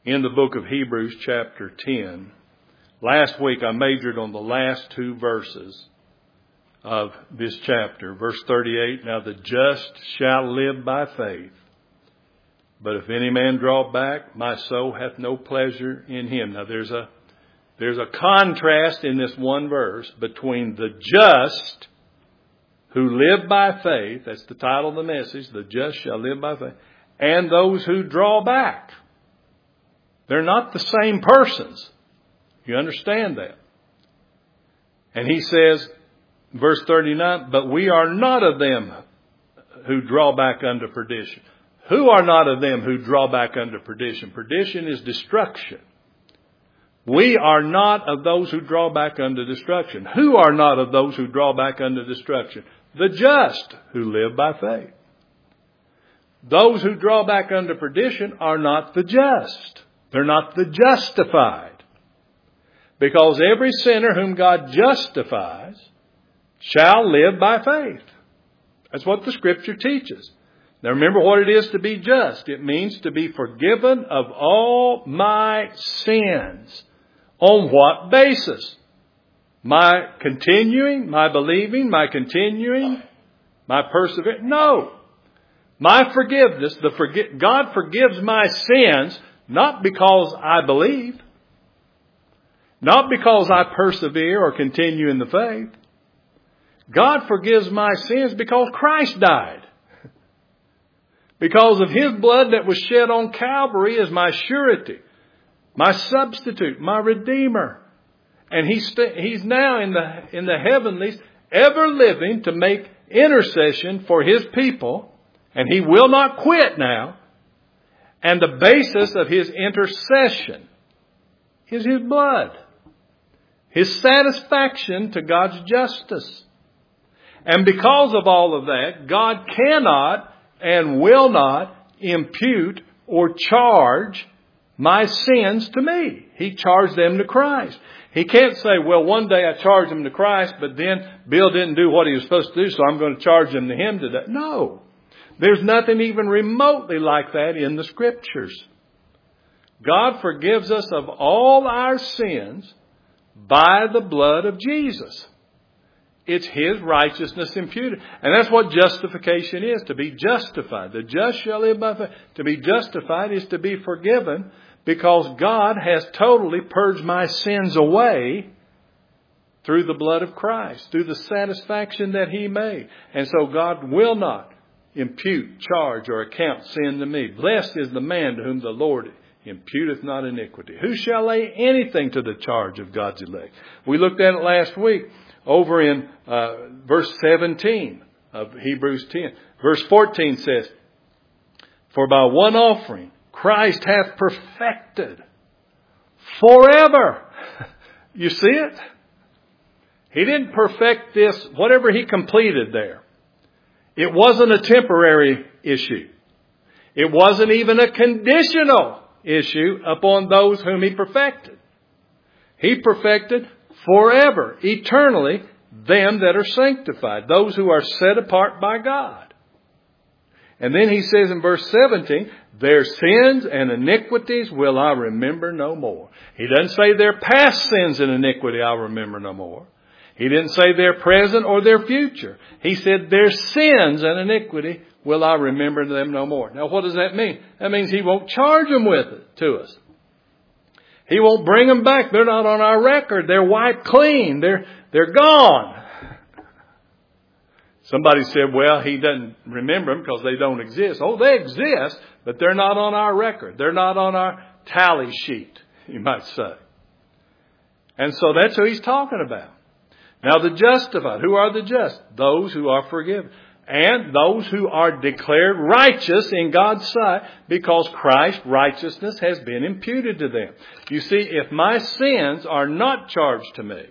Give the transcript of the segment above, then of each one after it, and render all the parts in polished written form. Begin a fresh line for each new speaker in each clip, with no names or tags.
in the book of Hebrews chapter 10. Last week I majored on the last two verses of this chapter. Verse 38, now the just shall live by faith. But if any man draw back, my soul hath no pleasure in him. Now there's a contrast in this one verse between the just who live by faith, that's the title of the message, the just shall live by faith, and those who draw back. They're not the same persons. You understand that? And he says, verse 39, but we are not of them who draw back unto perdition. Who are not of them who draw back unto perdition? Perdition is destruction. We are not of those who draw back unto destruction. Who are not of those who draw back unto destruction? The just who live by faith. Those who draw back unto perdition are not the just. They're not the justified. Because every sinner whom God justifies shall live by faith. That's what the Scripture teaches. Now remember what it is to be just. It means to be forgiven of all my sins. On what basis? My continuing, my believing, my continuing, my persevering? No. My forgiveness, God forgives my sins not because I believe, not because I persevere or continue in the faith. God forgives my sins because Christ died. Because of His blood that was shed on Calvary as my surety, my substitute, my Redeemer. And He's now in the heavenlies, ever living to make intercession for His people. And He will not quit now. And the basis of His intercession is His blood. His satisfaction to God's justice. And because of all of that, God cannot and will not impute or charge my sins to me. He charged them to Christ. He can't say, well, one day I charged them to Christ, but then Bill didn't do what he was supposed to do, so I'm going to charge them to him today. No. There's nothing even remotely like that in the Scriptures. God forgives us of all our sins by the blood of Jesus. It's His righteousness imputed. And that's what justification is, to be justified. The just shall live by faith. To be justified is to be forgiven because God has totally purged my sins away through the blood of Christ, through the satisfaction that He made. And so God will not impute, charge, or account sin to me. Blessed is the man to whom the Lord imputeth not iniquity. Who shall lay anything to the charge of God's elect? We looked at it last week. Over in verse 17 of Hebrews 10. Verse 14 says, for by one offering Christ hath perfected forever. You see it? He didn't perfect this, whatever He completed there. It wasn't a temporary issue. It wasn't even a conditional issue upon those whom He perfected. He perfected forever, eternally, them that are sanctified, those who are set apart by God. And then He says in verse 17, their sins and iniquities will I remember no more. He doesn't say their past sins and iniquity I'll remember no more. He didn't say their present or their future. He said their sins and iniquity will I remember them no more. Now what does that mean? That means He won't charge them with it to us. He won't bring them back. They're not on our record. They're wiped clean. They're gone. Somebody said, well, He doesn't remember them because they don't exist. Oh, they exist, but they're not on our record. They're not on our tally sheet, you might say. And so that's who He's talking about. Now the justified. Who are the just? Those who are forgiven. And those who are declared righteous in God's sight because Christ's righteousness has been imputed to them. You see, if my sins are not charged to me,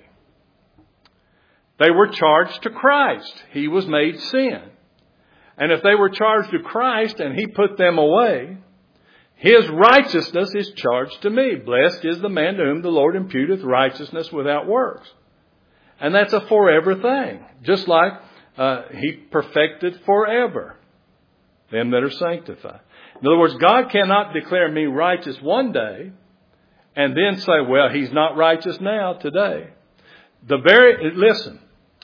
they were charged to Christ. He was made sin. And if they were charged to Christ and He put them away, His righteousness is charged to me. Blessed is the man to whom the Lord imputeth righteousness without works. And that's a forever thing. Just like He perfected forever them that are sanctified. In other words, God cannot declare me righteous one day and then say, well, he's not righteous now, today. Listen,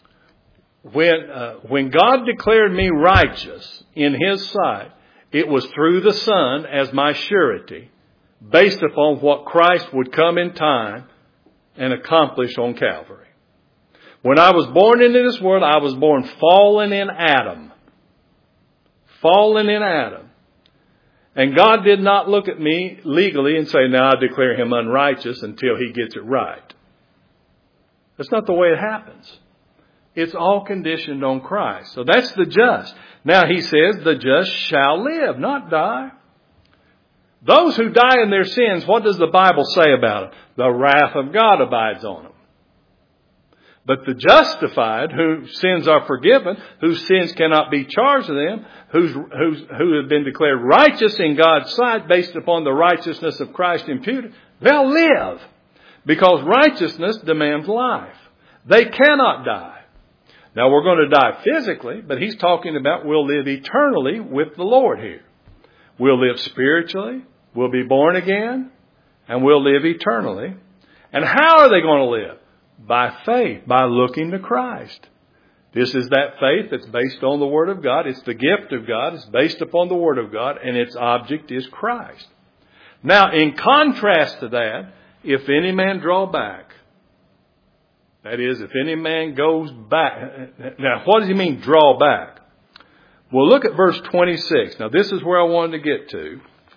when God declared me righteous in his sight, it was through the Son as my surety, based upon what Christ would come in time and accomplish on Calvary. When I was born into this world, I was born fallen in Adam. Fallen in Adam. And God did not look at me legally and say, now I declare him unrighteous until he gets it right. That's not the way it happens. It's all conditioned on Christ. So that's the just. Now he says the just shall live, not die. Those who die in their sins, what does the Bible say about them? The wrath of God abides on them. But the justified, whose sins are forgiven, whose sins cannot be charged to them, who have been declared righteous in God's sight based upon the righteousness of Christ imputed, they'll live. Because righteousness demands life. They cannot die. Now we're going to die physically, but he's talking about we'll live eternally with the Lord here. We'll live spiritually, we'll be born again, and we'll live eternally. And how are they going to live? By faith, by looking to Christ. This is that faith that's based on the Word of God. It's the gift of God. It's based upon the Word of God, and its object is Christ. Now, in contrast to that, if any man draw back, that is, if any man goes back. Now, what does he mean, draw back? Well, look at verse 26. Now, this is where I wanted to get to.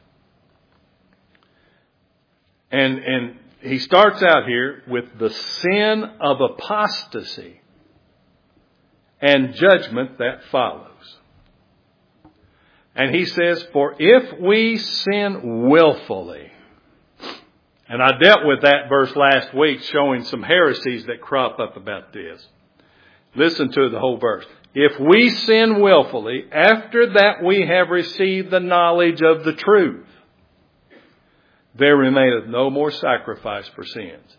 And he starts out here with the sin of apostasy and judgment that follows. And he says, for if we sin willfully, and I dealt with that verse last week, showing some heresies that crop up about this. Listen to the whole verse. If we sin willfully, after that we have received the knowledge of the truth, there remaineth no more sacrifice for sins.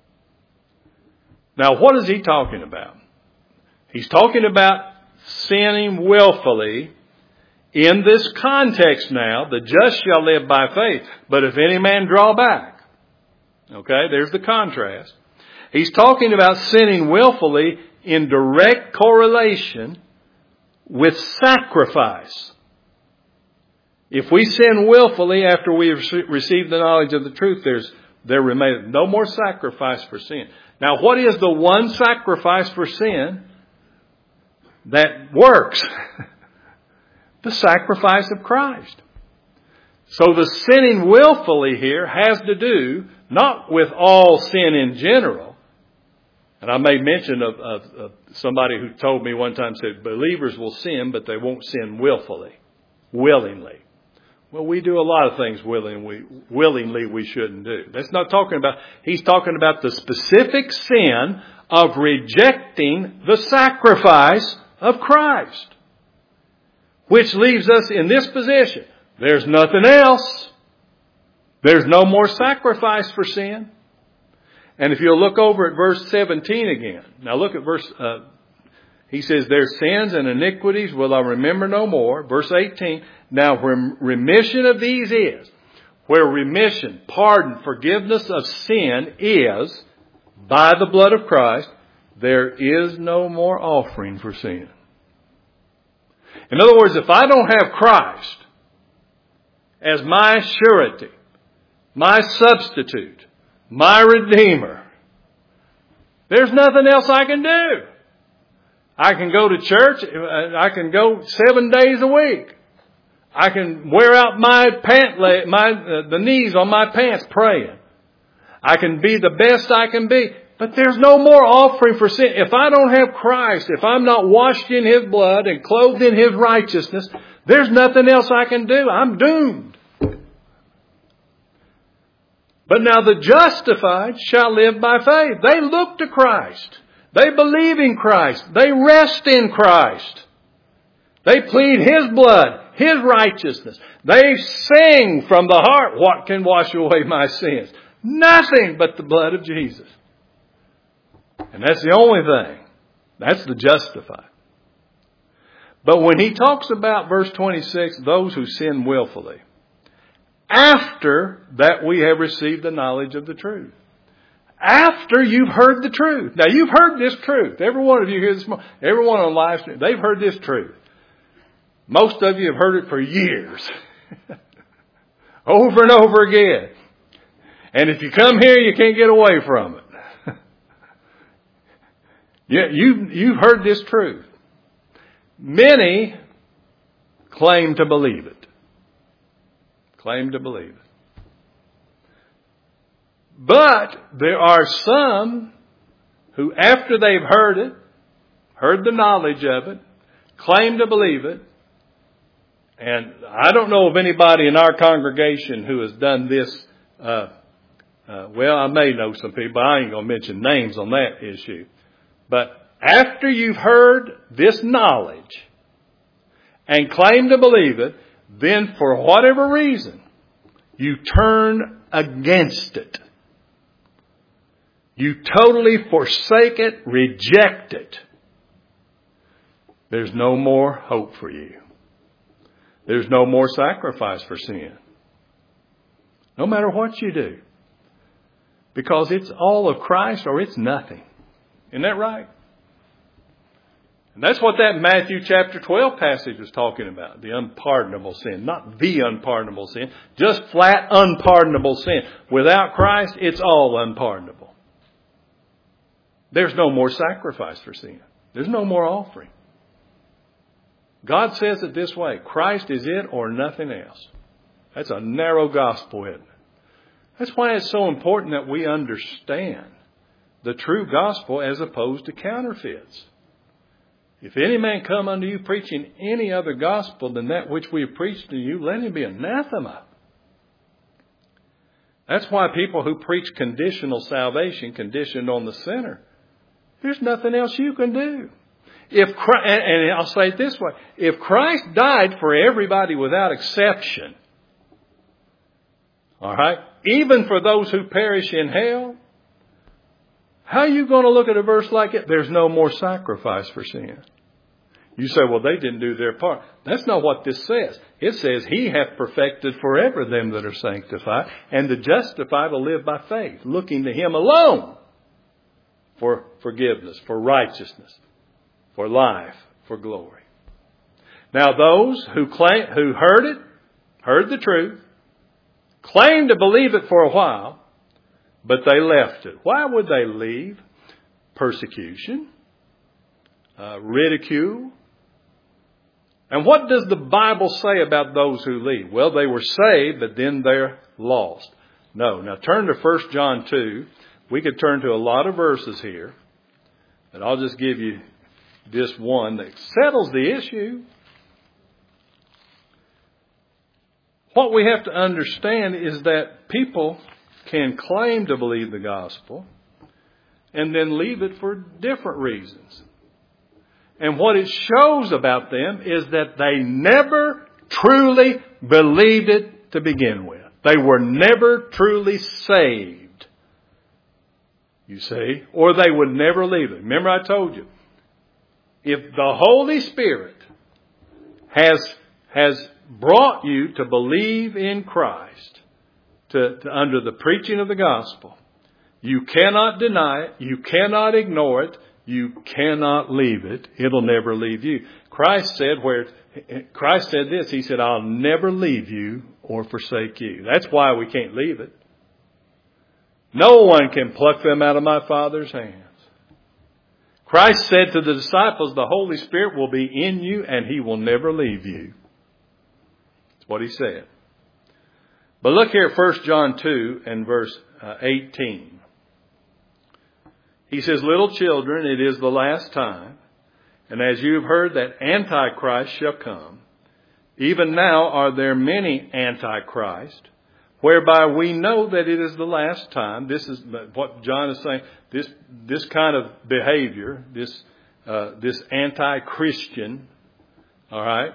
Now, what is he talking about? He's talking about sinning willfully. In this context now, the just shall live by faith. But if any man draw back, okay, there's the contrast. He's talking about sinning willfully in direct correlation with sacrifice. If we sin willfully after we have received the knowledge of the truth, there remains no more sacrifice for sin. Now, what is the one sacrifice for sin that works? The sacrifice of Christ. So the sinning willfully here has to do not with all sin in general. And I made mention of somebody who told me one time, said, believers will sin, but they won't sin willingly. Well, we do a lot of things willingly we shouldn't do. That's not talking about, he's talking about the specific sin of rejecting the sacrifice of Christ. Which leaves us in this position. There's nothing else. There's no more sacrifice for sin. And if you'll look over at verse 17 again. Now look at he says, their sins and iniquities will I remember no more. Verse 18. Now remission of these is, where remission, pardon, forgiveness of sin is, by the blood of Christ, there is no more offering for sin. In other words, if I don't have Christ as my surety, my substitute, my Redeemer, there's nothing else I can do. I can go to church. I can go 7 days a week. I can wear out my the knees on my pants praying. I can be the best I can be. But there's no more offering for sin. If I don't have Christ, if I'm not washed in His blood and clothed in His righteousness, there's nothing else I can do. I'm doomed. But now the justified shall live by faith. They look to Christ. They believe in Christ. They rest in Christ. They plead His blood, His righteousness. They sing from the heart, what can wash away my sins? Nothing but the blood of Jesus. And that's the only thing. That's the justified. But when he talks about verse 26, those who sin willfully, after that we have received the knowledge of the truth. After you've heard the truth. Now you've heard this truth. Every one of you here this morning, everyone on live stream, they've heard this truth. Most of you have heard it for years. Over and over again. And if you come here, you can't get away from it. You've heard this truth. Many claim to believe it. Claim to believe it. But there are some who, after they've heard it, heard the knowledge of it, claim to believe it. And I don't know of anybody in our congregation who has done this. Well, I may know some people, but I ain't going to mention names on that issue. But after you've heard this knowledge and claim to believe it, then for whatever reason, you turn against it. You totally forsake it, reject it. There's no more hope for you. There's no more sacrifice for sin. No matter what you do. Because it's all of Christ or it's nothing. Isn't that right? And that's what that Matthew chapter 12 passage was talking about. The unpardonable sin. Not the unpardonable sin. Just flat unpardonable sin. Without Christ, it's all unpardonable. There's no more sacrifice for sin. There's no more offering. God says it this way. Christ is it or nothing else. That's a narrow gospel, isn't it? That's why it's so important that we understand the true gospel as opposed to counterfeits. If any man come unto you preaching any other gospel than that which we have preached to you, let him be anathema. That's why people who preach conditional salvation, conditioned on the sinner, there's nothing else you can do. If Christ, and I'll say it this way, if Christ died for everybody without exception, all right, even for those who perish in hell, how are you going to look at a verse like it? There's no more sacrifice for sin. You say, well, they didn't do their part. That's not what this says. It says, He hath perfected forever them that are sanctified, and the justified will live by faith, looking to Him alone for forgiveness, for righteousness, for life, for glory. Now those who heard it, heard the truth, claimed to believe it for a while, but they left it. Why would they leave? Persecution, ridicule. And what does the Bible say about those who leave? Well, they were saved, but then they're lost. No. Now turn to 1 John 2. We could turn to a lot of verses here, but I'll just give you this one that settles the issue. What we have to understand is that people can claim to believe the gospel and then leave it for different reasons. And what it shows about them is that they never truly believed it to begin with. They were never truly saved, you see, or they would never leave it. Remember I told you, if the Holy Spirit has brought you to believe in Christ, to under the preaching of the gospel, you cannot deny it, you cannot ignore it, you cannot leave it. It'll never leave you. Christ said this, He said, I'll never leave you or forsake you. That's why we can't leave it. No one can pluck them out of my Father's hands. Christ said to the disciples, the Holy Spirit will be in you and He will never leave you. That's what He said. But look here at 1 John 2 and verse 18. He says, little children, it is the last time. And as you have heard that Antichrist shall come, even now are there many Antichrist, whereby we know that it is the last time. This is what John is saying. This kind of behavior, this anti-Christian, all right,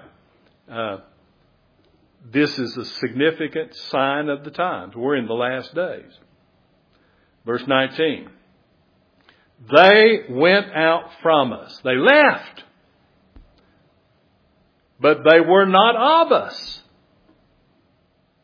this is a significant sign of the times. We're in the last days. Verse 19. They went out from us. They left. But they were not of us.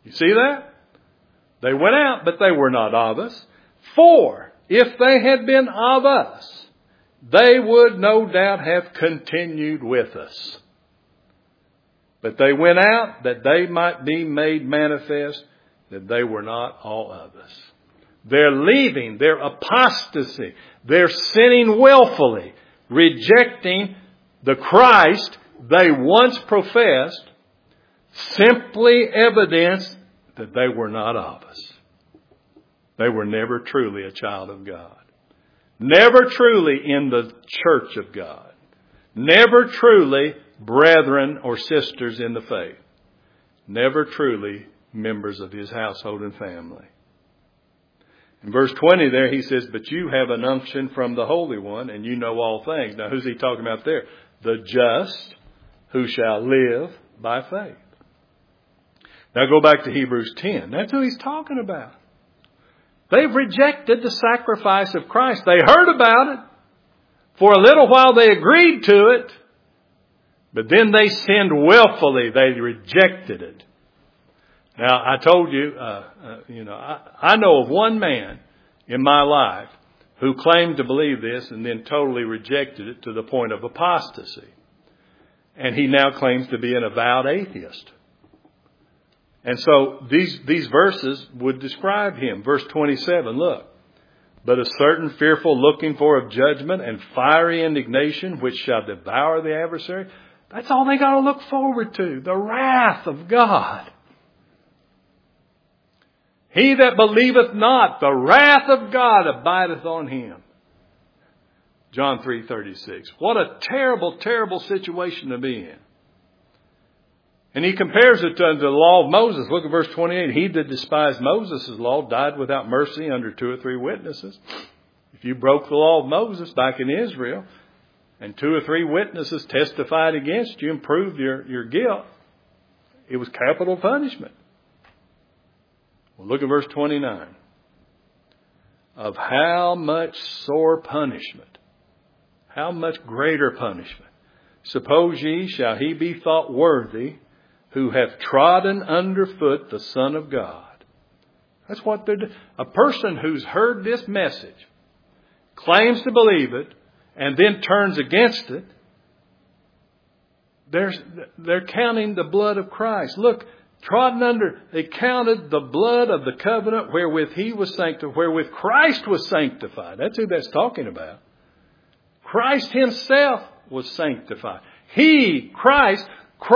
You see that? They went out, but they were not of us. For if they had been of us, they would no doubt have continued with us. But they went out that they might be made manifest that they were not all of us. They're leaving, their apostasy, they're sinning willfully, rejecting the Christ they once professed, simply evidence that they were not of us. They were never truly a child of God. Never truly in the church of God. Never truly brethren or sisters in the faith. Never truly members of His household and family. In verse 20 there he says, but you have an unction from the Holy One and you know all things. Now who's he talking about there? The just who shall live by faith. Now go back to Hebrews 10. That's who he's talking about. They've rejected the sacrifice of Christ. They heard about it. For a little while they agreed to it. But then they sinned willfully. They rejected it. Now I told you, I know of one man in my life who claimed to believe this and then totally rejected it to the point of apostasy. And he now claims to be an avowed atheist. And so these verses would describe him. Verse 27, look. But a certain fearful looking for of judgment and fiery indignation which shall devour the adversary. That's all they got to look forward to. The wrath of God. He that believeth not, the wrath of God abideth on him. John 3:36. What a terrible, terrible situation to be in. And he compares it to the law of Moses. Look at verse 28. He that despised Moses' law died without mercy under 2 or 3 witnesses. If you broke the law of Moses back in Israel and 2 or 3 witnesses testified against you and proved your guilt, it was capital punishment. Well, look at verse 29. Of how much sore punishment, how much greater punishment, suppose ye shall he be thought worthy who hath trodden underfoot the Son of God. That's what they're doing. A person who's heard this message, claims to believe it, and then turns against it, they're counting the blood of Christ. Look, trodden under, they counted the blood of the covenant wherewith he was sanctified, wherewith Christ was sanctified. That's who that's talking about. Christ himself was sanctified. Christ,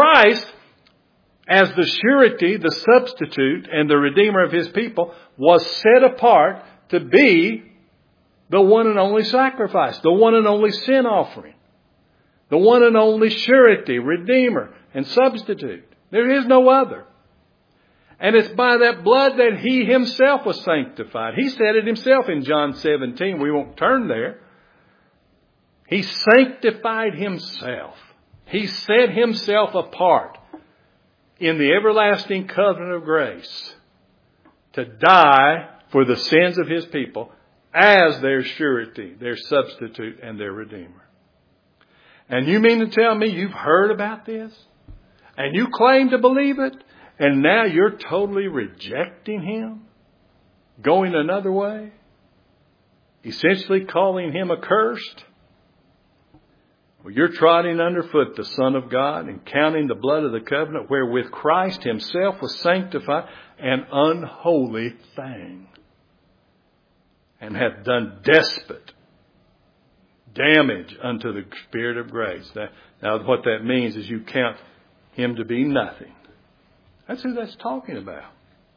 as the surety, the substitute, and the redeemer of his people, was set apart to be the one and only sacrifice, the one and only sin offering, the one and only surety, redeemer, and substitute. There is no other. And it's by that blood that he himself was sanctified. He said it himself in John 17. We won't turn there. He sanctified himself. He set himself apart in the everlasting covenant of grace to die for the sins of his people as their surety, their substitute, and their redeemer. And you mean to tell me you've heard about this? And you claim to believe it? And now you're totally rejecting him? Going another way? Essentially calling him accursed? Well, you're trotting underfoot the Son of God and counting the blood of the covenant wherewith Christ himself was sanctified an unholy thing and hath done despot damage unto the Spirit of grace. Now what that means is you count him to be nothing. That's who that's talking about.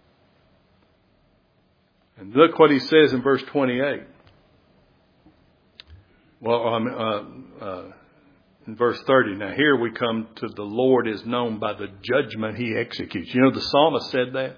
And look what he says in verse 28. In verse 30, now here we come to the Lord is known by the judgment he executes. You know, the psalmist said that.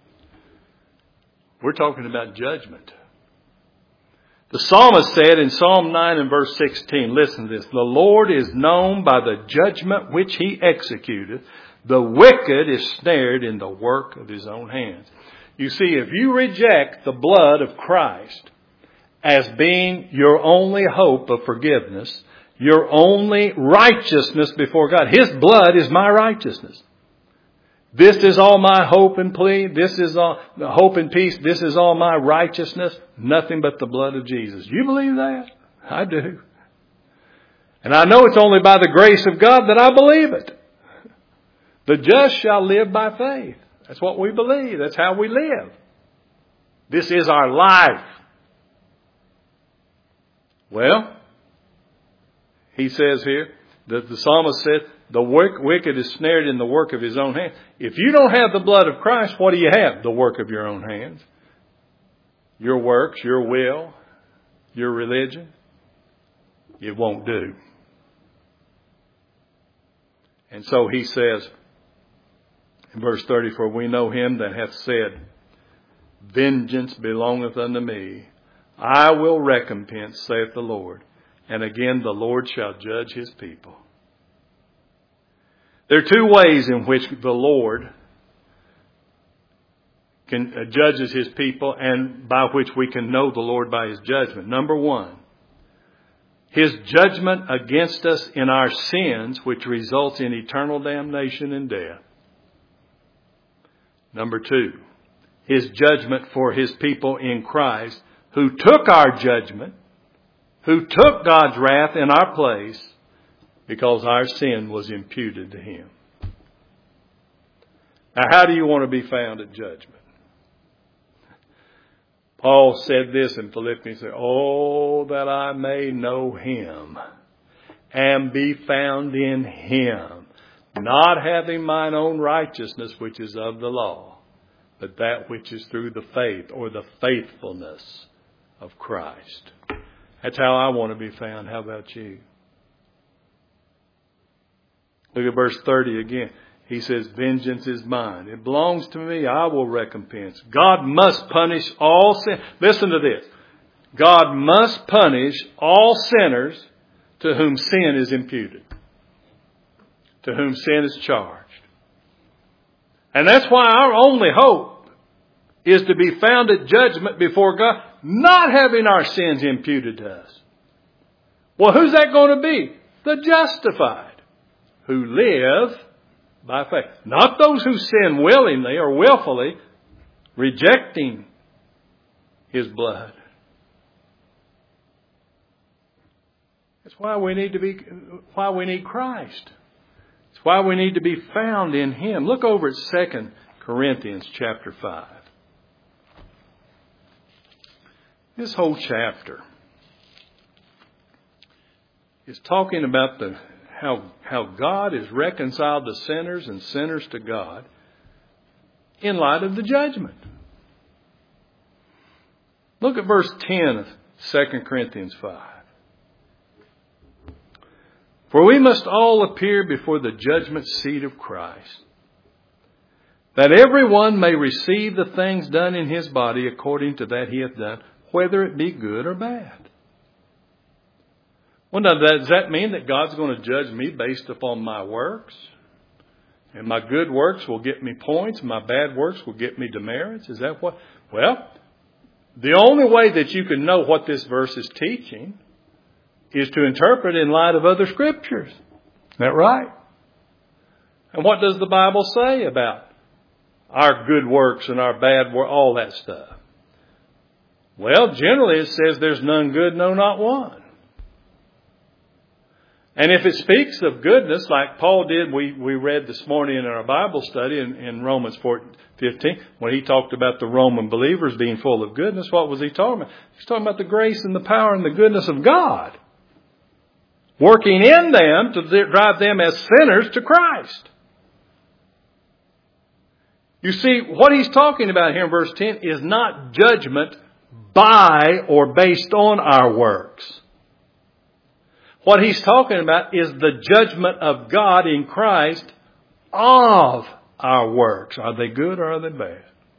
We're talking about judgment. The psalmist said in Psalm 9 and verse 16, listen to this. The Lord is known by the judgment which he executeth. The wicked is snared in the work of his own hands. You see, if you reject the blood of Christ as being your only hope of forgiveness, your only righteousness before God. His blood is my righteousness. This is all my hope and plea. This is all hope and peace. This is all my righteousness. Nothing but the blood of Jesus. You believe that? I do. And I know it's only by the grace of God that I believe it. The just shall live by faith. That's what we believe. That's how we live. This is our life. Well, he says here, that the psalmist said, the wicked is snared in the work of his own hands. If you don't have the blood of Christ, what do you have? The work of your own hands. Your works, your will, your religion. It won't do. And so he says in verse 30, for we know him that hath said, vengeance belongeth unto me. I will recompense, saith the Lord. And again, the Lord shall judge his people. There are two ways in which the Lord judges his people and by which we can know the Lord by his judgment. Number one, his judgment against us in our sins, which results in eternal damnation and death. Number two, his judgment for his people in Christ, who took our judgment, who took God's wrath in our place, because our sin was imputed to him. Now, how do you want to be found at judgment? Paul said this in Philippians, oh, that I may know him and be found in him, not having mine own righteousness, which is of the law, but that which is through the faith or the faithfulness of Christ. That's how I want to be found. How about you? Look at verse 30 again. He says, vengeance is mine. It belongs to me. I will recompense. God must punish all sin. Listen to this. God must punish all sinners to whom sin is imputed, to whom sin is charged. And that's why our only hope is to be found at judgment before God, not having our sins imputed to us. Well, who's that going to be? The justified, who live by faith. Not those who sin willingly or willfully, rejecting his blood. That's why we need Christ. It's why we need to be found in him. Look over at 2 Corinthians chapter 5. This whole chapter is talking about how God is reconciled to sinners and sinners to God in light of the judgment. Look at verse 10 of 2 Corinthians 5. For we must all appear before the judgment seat of Christ, that every one may receive the things done in his body according to that he hath done, whether it be good or bad. Well, now, does that mean that God's going to judge me based upon my works? And my good works will get me points, and my bad works will get me demerits? Is that what? Well, the only way that you can know what this verse is teaching is to interpret in light of other scriptures. Is that right? And what does the Bible say about our good works and our bad works, all that stuff? Well, generally it says there's none good, no, not one. And if it speaks of goodness, like Paul did, we read this morning in our Bible study in Romans 4:15, when he talked about the Roman believers being full of goodness, what was he talking about? He's talking about the grace and the power and the goodness of God working in them to drive them as sinners to Christ. You see, what he's talking about here in verse 10 is not judgment by or based on our works. What he's talking about is the judgment of God in Christ of our works. Are they good or are they bad?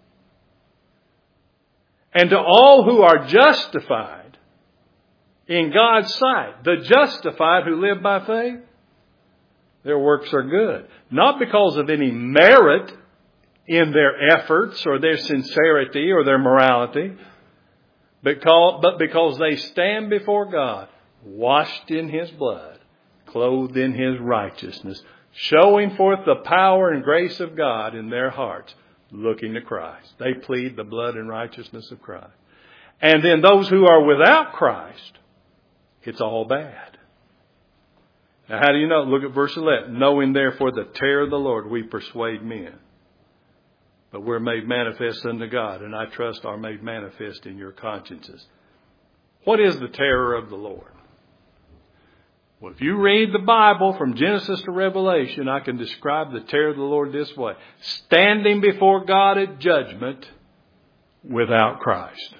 And to all who are justified in God's sight, the justified who live by faith, their works are good. Not because of any merit in their efforts or their sincerity or their morality, but because they stand before God, washed in his blood, clothed in his righteousness, showing forth the power and grace of God in their hearts, looking to Christ. They plead the blood and righteousness of Christ. And then those who are without Christ, it's all bad. Now how do you know? Look at verse 11. Knowing therefore the terror of the Lord, we persuade men. But we're made manifest unto God, and I trust are made manifest in your consciences. What is the terror of the Lord? Well, if you read the Bible from Genesis to Revelation, I can describe the terror of the Lord this way. Standing before God at judgment without Christ.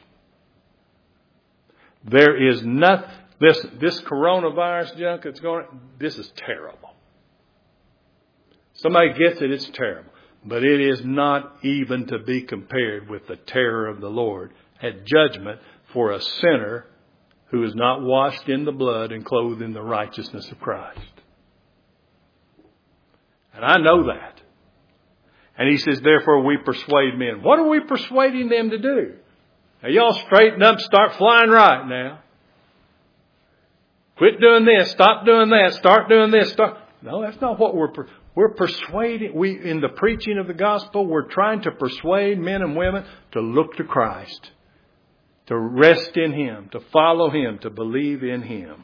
There is nothing, this coronavirus junk that's going, this is terrible. Somebody gets it, it's terrible. But it is not even to be compared with the terror of the Lord at judgment for a sinner who is not washed in the blood and clothed in the righteousness of Christ. And I know that. And he says, therefore we persuade men. What are we persuading them to do? Now y'all straighten up, start flying right now. Quit doing this, stop doing that, start doing this. No, that's not what we're persuading. In the preaching of the gospel, we're trying to persuade men and women to look to Christ, to rest in Him, to follow Him, to believe in Him.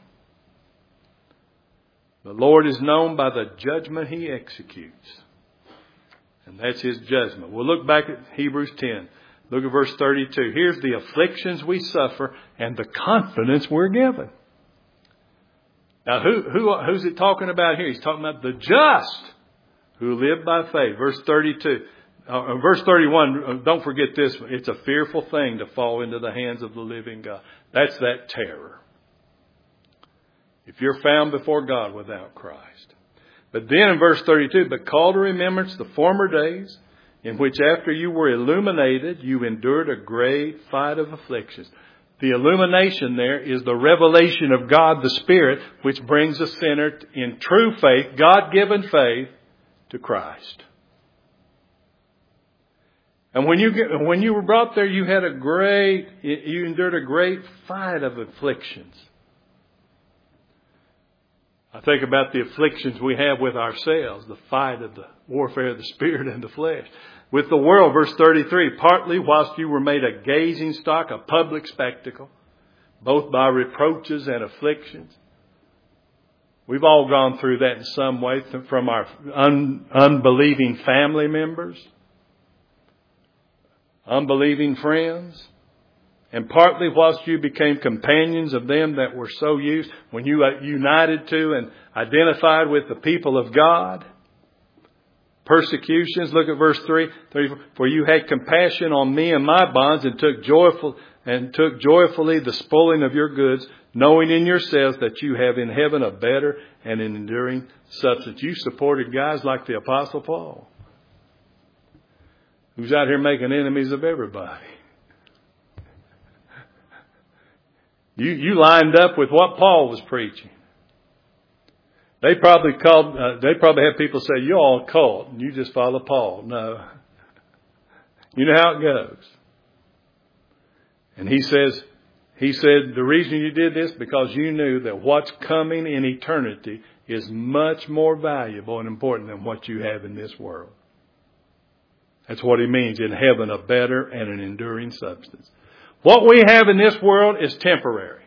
The Lord is known by the judgment He executes. And that's His judgment. We'll look back at Hebrews 10. Look at verse 32. Here's the afflictions we suffer and the confidence we're given. Now, who's it talking about here? He's talking about the just who live by faith. Verse 32. Verse 31, don't forget this. It's a fearful thing to fall into the hands of the living God. That's that terror. If you're found before God without Christ. But then in verse 32, but call to remembrance the former days in which after you were illuminated, you endured a great fight of afflictions. The illumination there is the revelation of God the Spirit, which brings a sinner in true faith, God-given faith, to Christ. And when you were brought there, you endured a great fight of afflictions. I think about the afflictions we have with ourselves, the fight of the warfare of the Spirit and the flesh. With the world, verse 33, partly whilst you were made a gazing stock, a public spectacle, both by reproaches and afflictions. We've all gone through that in some way from our unbelieving family members, unbelieving friends, and partly whilst you became companions of them that were so used, when you united to and identified with the people of God. Persecutions, look at verse 3, 34, for you had compassion on me and my bonds and took joyfully the spoiling of your goods, knowing in yourselves that you have in heaven a better and an enduring substance. You supported guys like the Apostle Paul, who's out here making enemies of everybody. You lined up with what Paul was preaching. They probably had people say, you're all cult and you just follow Paul. No. You know how it goes. And he said, the reason you did this because you knew that what's coming in eternity is much more valuable and important than what you have in this world. That's what he means, in heaven, a better and an enduring substance. What we have in this world is temporary.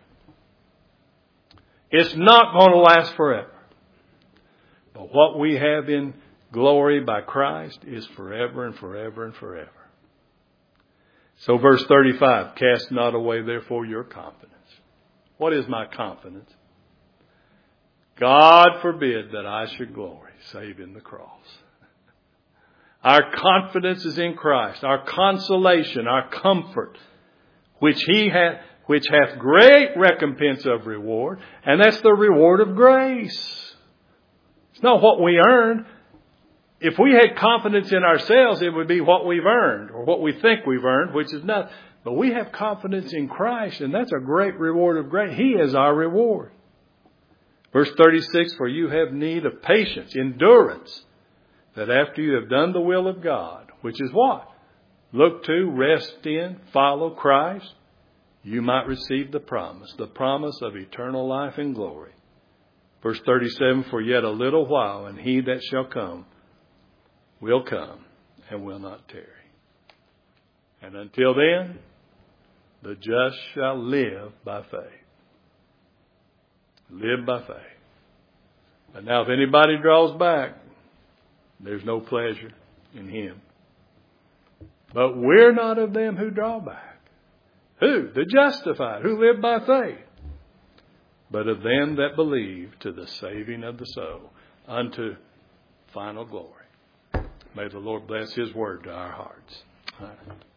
It's not going to last forever. But what we have in glory by Christ is forever and forever and forever. So verse 35, cast not away therefore your confidence. What is my confidence? God forbid that I should glory save in the cross. Our confidence is in Christ. Our consolation, our comfort, which hath great recompense of reward. And that's the reward of grace. It's not what we earned. If we had confidence in ourselves, it would be what we've earned or what we think we've earned, which is nothing. But we have confidence in Christ, and that's a great reward of grace. He is our reward. Verse 36, for you have need of patience, endurance, that after you have done the will of God, which is what? Look to, rest in, follow Christ, you might receive the promise of eternal life and glory. Verse 37, for yet a little while, and he that shall come will come and will not tarry. And until then, the just shall live by faith. Live by faith. And now if anybody draws back, there's no pleasure in him. But we're not of them who draw back. Who? The justified, who live by faith. But of them that believe to the saving of the soul, unto final glory. May the Lord bless his word to our hearts.